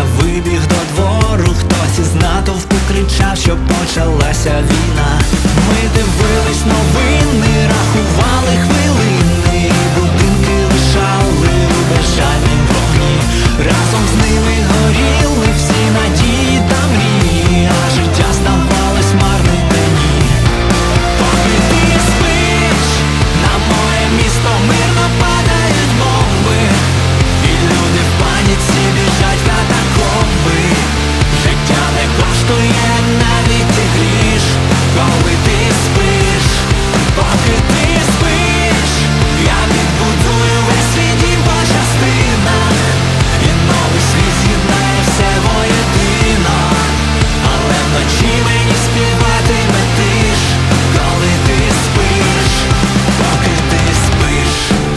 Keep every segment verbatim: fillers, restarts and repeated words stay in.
вибіг до двору, хтось із натовпу кричав, що почалася війна. Ми дивились новини, рахували хвилини, будинки лишали у безжальнім вогні. Разом з ними горіли всі надії та мрії, а життя здавалось марним мені. Поки ти спиш, на моє місто мирно падають бомби, і люди в паніці біжать в катакомби. Життя не коштує навіть і гріш, коли ти спиш. Поки ти спиш, я відбудую весь свій дім по частинах, і новий світ з'єднає все воєдино. Але вночі мені співатиме тиш, коли ти спиш, поки ти спиш.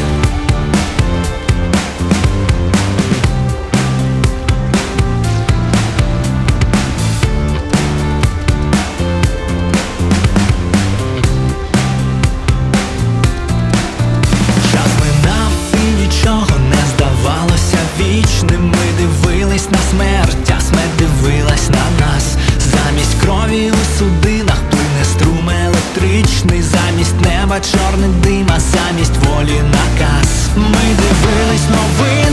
Час минав і нічого не здавалося вічним. Ми дивились на смерть, а смерть дивилась на нас. Замість крові у судинах плине струм електричний, замість неба чорний дим, а замість волі наказ. Ми дивились новини,